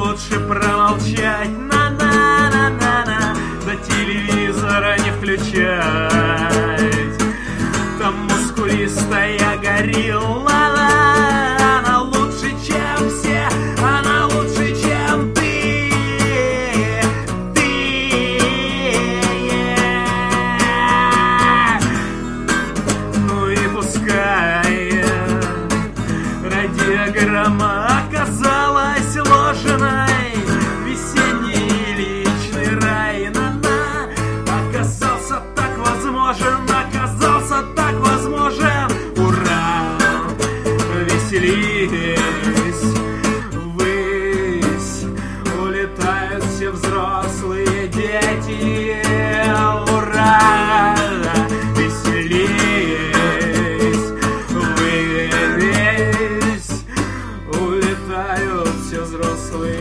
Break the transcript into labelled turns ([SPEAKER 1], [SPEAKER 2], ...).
[SPEAKER 1] лучше промолчать. На-на-на-на-на, до телевизора не включать. Там мускулистая горилла, она лучше, чем все, она лучше, чем ты. Ну и пускай радиограмма оказалась ложной, весенний личный рай. На-на, оказался так возможен, оказался так возможен. Ура! Веселись, ввысь, улетают все взрослые дети. Ура! Веселись, ввысь, улетают все взрослые